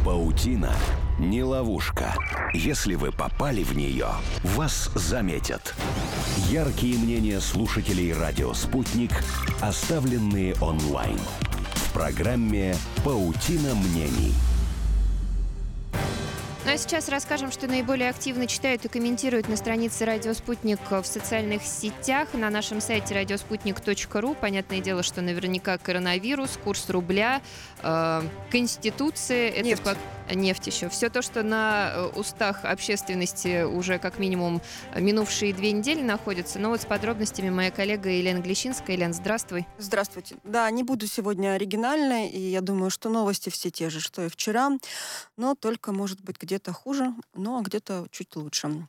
Паутина не ловушка. Если вы попали в нее, вас заметят. Яркие мнения слушателей «Радио Спутник», оставленные онлайн. В программе «Паутина мнений». Ну а сейчас расскажем, что наиболее активно читают и комментируют на странице «Радио Спутник» в социальных сетях, на нашем сайте radiosputnik.ru. Понятное дело, что наверняка коронавирус, курс рубля, Конституция, нефть еще. Все то, что на устах общественности уже как минимум минувшие 2 недели находится. Но вот с подробностями моя коллега Елена Глещинская. Елена, здравствуй. Здравствуйте. Да, не буду сегодня оригинальной, и я думаю, что новости все те же, что и вчера, но только, может быть, где-то хуже, но где-то чуть лучше.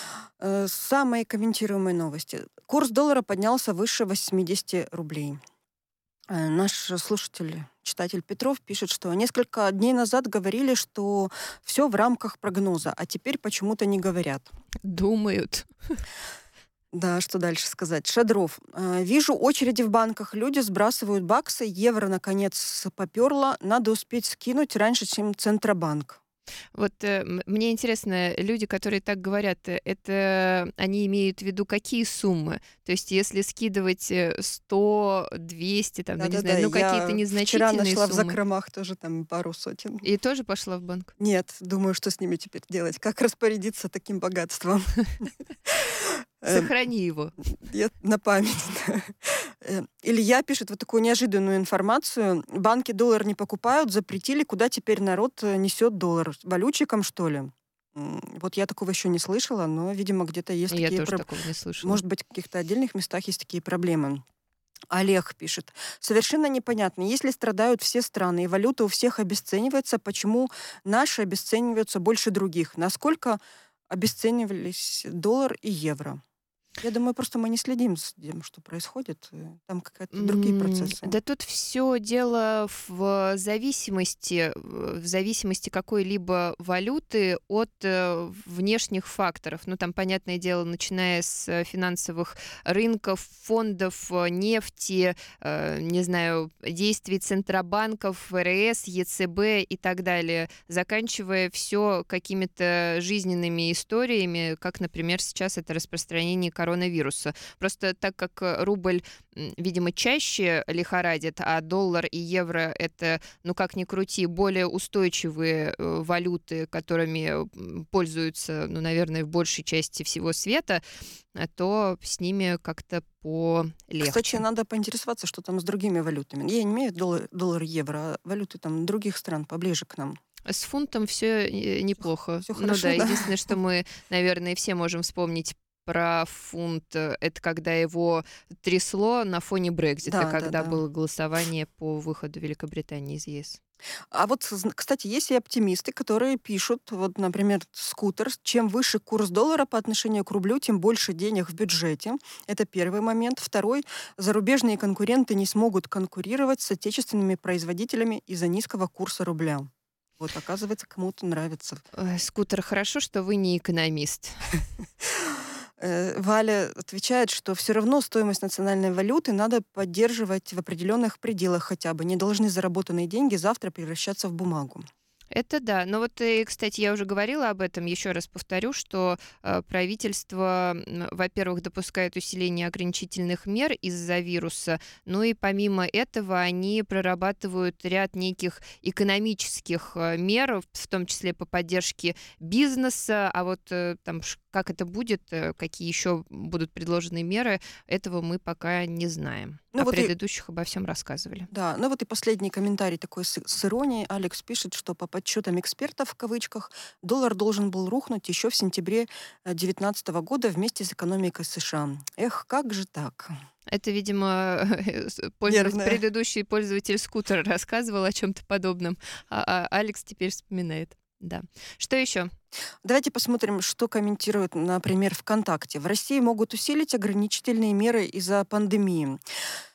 Самые комментируемые новости. Курс доллара поднялся выше 80 рублей. Наш слушатель, читатель Петров пишет, что несколько дней назад говорили, что все в рамках прогноза, а теперь почему-то не говорят. Думают. Да, что дальше сказать? Шадров. Вижу очереди в банках, люди сбрасывают баксы, евро наконец поперло, надо успеть скинуть раньше, чем Центробанк. Вот мне интересно, люди, которые так говорят, это они имеют в виду какие суммы? То есть если скидывать 100, 200, там, не знаю, какие-то незначительные суммы. Вчера нашла в закромах тоже там пару сотен. И тоже пошла в банк? Нет, думаю, что с ними теперь делать. Как распорядиться таким богатством? Сохрани его. На память. Илья пишет вот такую неожиданную информацию. Банки доллар не покупают, запретили. Куда теперь народ несет доллар? Валютчикам, что ли? Вот я такого еще не слышала, но, видимо, где-то есть такие проблемы. Я тоже такого не слышала. Может быть, в каких-то отдельных местах есть такие проблемы. Олег пишет. Совершенно непонятно, если страдают все страны и валюта у всех обесценивается, почему наши обесцениваются больше других? Насколько обесценивались доллар и евро? Я думаю, просто мы не следим за тем, что происходит. Там какие-то другие процессы. Да тут все дело в зависимости какой-либо валюты от внешних факторов. Ну, там, понятное дело, начиная с финансовых рынков, фондов, нефти, не знаю, действий Центробанков, ФРС, ЕЦБ и так далее, заканчивая все какими-то жизненными историями, как, например, сейчас это распространение коронавируса. Просто так как рубль, видимо, чаще лихорадит, а доллар и евро — это, ну как ни крути, более устойчивые валюты, которыми пользуются, ну, наверное, в большей части всего света, то с ними как-то полегче. Кстати, надо поинтересоваться, что там с другими валютами. Я не имею в виду доллар и евро, а валюты там других стран поближе к нам. С фунтом все неплохо. Все хорошо, да. Единственное, что мы, наверное, все можем вспомнить про фунт, это когда его трясло на фоне Брексита, когда было голосование по выходу Великобритании из ЕС. А вот, кстати, есть и оптимисты, которые пишут, вот, например, Скутер, чем выше курс доллара по отношению к рублю, тем больше денег в бюджете. Это первый момент. Второй, зарубежные конкуренты не смогут конкурировать с отечественными производителями из-за низкого курса рубля. Вот, оказывается, кому-то нравится. Скутер, хорошо, что вы не экономист. Валя отвечает, что все равно стоимость национальной валюты надо поддерживать в определенных пределах хотя бы. Не должны заработанные деньги завтра превращаться в бумагу. Это да. Но вот, кстати, я уже говорила об этом, еще раз повторю, что правительство, во-первых, допускает усиление ограничительных мер из-за вируса, ну и помимо этого они прорабатывают ряд неких экономических мер, в том числе по поддержке бизнеса, а вот там как это будет, какие еще будут предложены меры, этого мы пока не знаем. Предыдущих обо всем рассказывали. Да, ну вот и последний комментарий такой с иронией. Алекс пишет, что по подсчетам экспертов, в кавычках, доллар должен был рухнуть еще в сентябре 2019 года вместе с экономикой США. Эх, как же так? Это, видимо, предыдущий пользователь скутера рассказывал о чем-то подобном, а Алекс теперь вспоминает. Да. Что еще? Давайте посмотрим, что комментирует, например, ВКонтакте. В России могут усилить ограничительные меры из-за пандемии.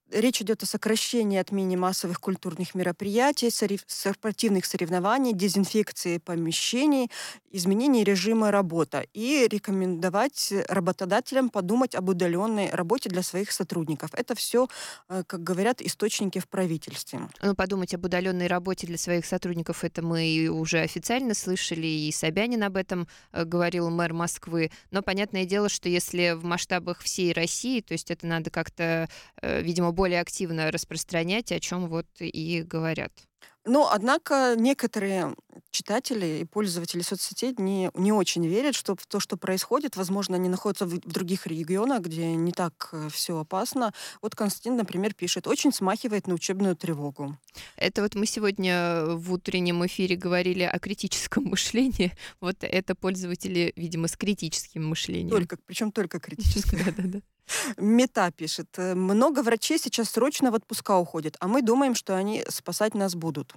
Речь идет о сокращении, отмене массовых культурных мероприятий, спортивных соревнований, дезинфекции помещений, изменении режима работы и рекомендовать работодателям подумать об удаленной работе для своих сотрудников. Это все, как говорят, источники в правительстве. Ну, подумать об удаленной работе для своих сотрудников, это мы и уже официально слышали, и Собянин об этом говорил, мэр Москвы. Но понятное дело, что если в масштабах всей России, то есть это надо как-то, видимо, более активно распространять, о чем вот и говорят. Но, однако, некоторые читатели и пользователи соцсетей не очень верят, что в то, что происходит. Возможно, они находятся в других регионах, где не так все опасно. Вот Константин, например, пишет: очень смахивает на учебную тревогу. Это вот мы сегодня в утреннем эфире говорили о критическом мышлении. Вот это пользователи, видимо, с критическим мышлением. Причем только критическое. Да-да-да. Мета пишет: много врачей сейчас срочно в отпуска уходят, а мы думаем, что они спасать нас будут.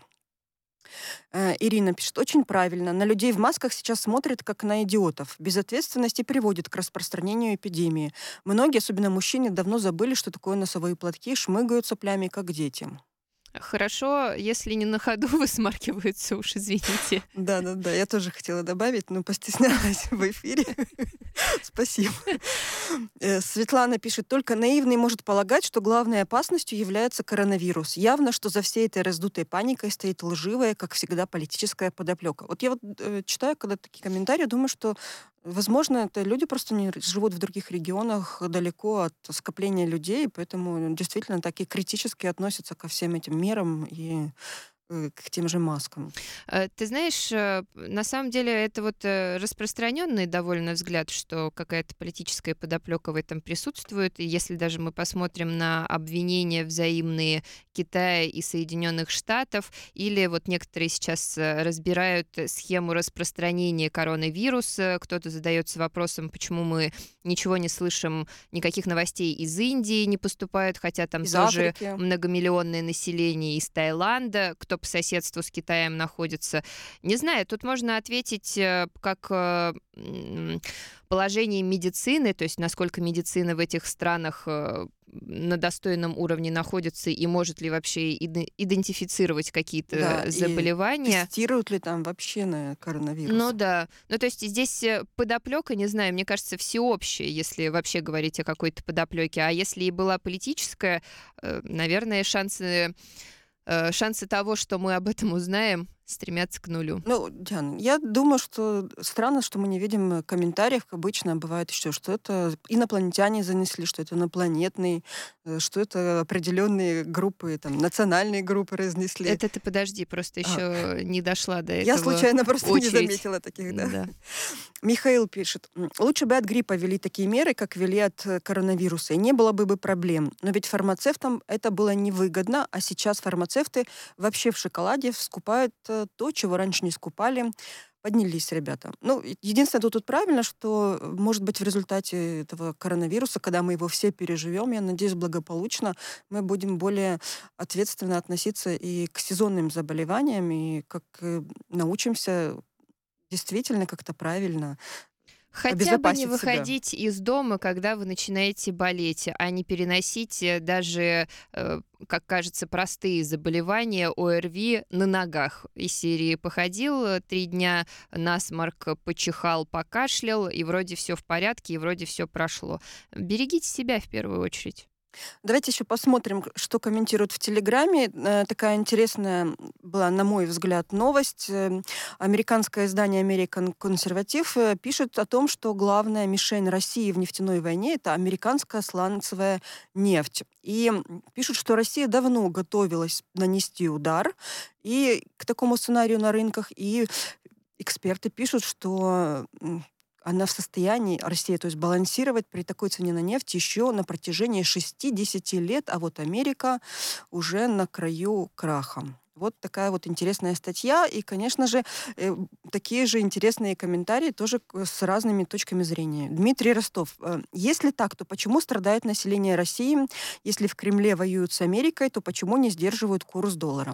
Ирина пишет: очень правильно. На людей в масках сейчас смотрят как на идиотов. Безответственность и приводит к распространению эпидемии. Многие, особенно мужчины, давно забыли, что такое носовые платки, шмыгают соплями, как дети. Хорошо, если не на ходу высмаркиваются, уж извините. Да, я тоже хотела добавить, но постеснялась в эфире. Спасибо. Светлана пишет: только наивный может полагать, что главной опасностью является коронавирус. Явно, что за всей этой раздутой паникой стоит лживая, как всегда, политическая подоплека. Вот я читаю, когда такие комментарии, думаю, что, возможно, это люди просто не живут в других регионах, далеко от скопления людей, поэтому действительно так и критически относятся ко всем этим мерам и к тем же маскам. Ты знаешь, на самом деле это вот распространенный довольно взгляд, что какая-то политическая подоплека в этом присутствует. И если даже мы посмотрим на обвинения взаимные Китая и Соединенных Штатов, или вот некоторые сейчас разбирают схему распространения коронавируса, кто-то задается вопросом, почему мы ничего не слышим, никаких новостей из Индии не поступают, хотя там из тоже Африки. Многомиллионное население, из Таиланда, кто по соседству с Китаем находится. Не знаю, тут можно ответить как положение медицины, то есть насколько медицина в этих странах на достойном уровне находится и может ли вообще идентифицировать какие-то заболевания. И тестируют ли там вообще на коронавирус? Ну да. Ну то есть здесь подоплека, не знаю, мне кажется, всеобщая, если вообще говорить о какой-то подоплеке. А если и была политическая, наверное, шансы того, что мы об этом узнаем, стремятся к нулю. Ну, Диана, я думаю, что странно, что мы не видим комментариев. Обычно бывает еще, что это инопланетяне занесли, что это инопланетные, что это определенные группы, там, национальные группы разнесли. Это ты подожди, просто еще не дошла до этого. Я случайно просто очередь. Не заметила таких, да? Да. Михаил пишет: лучше бы от гриппа ввели такие меры, как ввели от коронавируса, и не было бы проблем. Но ведь фармацевтам это было невыгодно, а сейчас фармацевты вообще в шоколаде скупают то, чего раньше не скупали. Поднялись ребята. Ну, единственное, тут правильно, что, может быть, в результате этого коронавируса, когда мы его все переживем, я надеюсь, благополучно, мы будем более ответственно относиться и к сезонным заболеваниям, и как научимся действительно как-то правильно Хотя бы не обезопасить выходить из дома, когда вы начинаете болеть, а не переносить даже, как кажется, простые заболевания ОРВИ на ногах. Из серии походил 3 дня, насморк, почихал, покашлял, и вроде все в порядке, и вроде все прошло. Берегите себя в первую очередь. Давайте еще посмотрим, что комментируют в Телеграме. Такая интересная была, на мой взгляд, новость. Американское издание American Conservative пишет о том, что главная мишень России в нефтяной войне — это американская сланцевая нефть. И пишут, что Россия давно готовилась нанести удар и к такому сценарию на рынках. И эксперты пишут, что она в состоянии, Россия, то есть балансировать при такой цене на нефть еще на протяжении 60 лет, а вот Америка уже на краю краха. Вот такая вот интересная статья. И, конечно же, такие же интересные комментарии тоже с разными точками зрения. Дмитрий Ростов. Если так, то почему страдает население России? Если в Кремле воюют с Америкой, то почему не сдерживают курс доллара?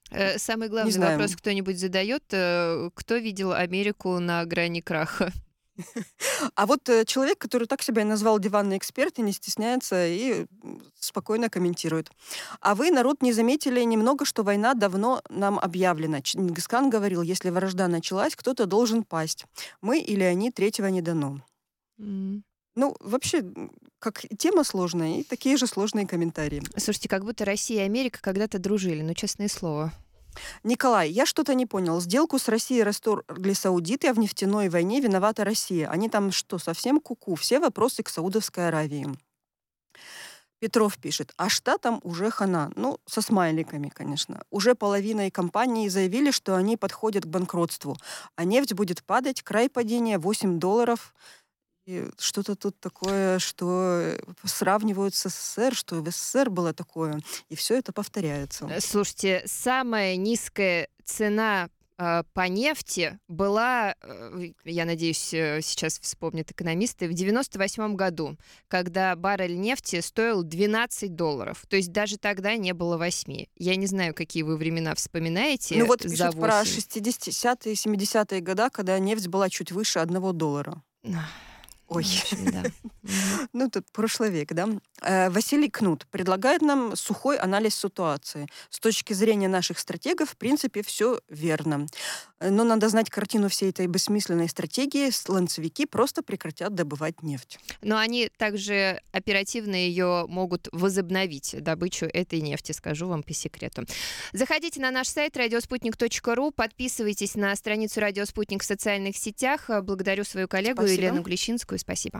Самый главный вопрос кто-нибудь задает. Кто видел Америку на грани краха? А вот человек, который так себя и назвал диванный эксперт, и не стесняется, и спокойно комментирует. А вы, народ, не заметили немного, что война давно нам объявлена. Чингисхан говорил, если вражда началась, кто-то должен пасть. Мы или они, третьего не дано. Ну, вообще, как тема сложная, и такие же сложные комментарии. Слушайте, как будто Россия и Америка когда-то дружили, ну, честное слово. Николай, я что-то не понял. Сделку с Россией расторгли саудиты, а в нефтяной войне виновата Россия. Они там что, совсем куку? Все вопросы к Саудовской Аравии. Петров пишет, а штатам уже хана. Ну, со смайликами, конечно. Уже половина компаний заявили, что они подходят к банкротству. А нефть будет падать, край падения $8. И что-то тут такое, что сравнивают с СССР, что в СССР было такое. И все это повторяется. Слушайте, самая низкая цена по нефти была, я надеюсь, сейчас вспомнят экономисты, в 1998 году, когда баррель нефти стоил $12. То есть даже тогда не было 8. Я не знаю, какие вы времена вспоминаете. Ну вот пишут про 60-е, 70-е годы, когда нефть была чуть выше $1. Ой, да. Ну тут прошлый век, да? Василий Кнут предлагает нам сухой анализ ситуации. С точки зрения наших стратегов, в принципе, все верно. Но надо знать картину всей этой бессмысленной стратегии. Сланцевики просто прекратят добывать нефть. Но они также оперативно ее могут возобновить, добычу этой нефти, скажу вам по секрету. Заходите на наш сайт radiosputnik.ru, подписывайтесь на страницу «Радио Спутник» в социальных сетях. Благодарю свою коллегу Елену Глещинскую. Спасибо.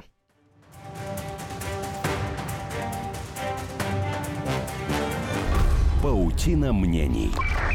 Паутина мнений.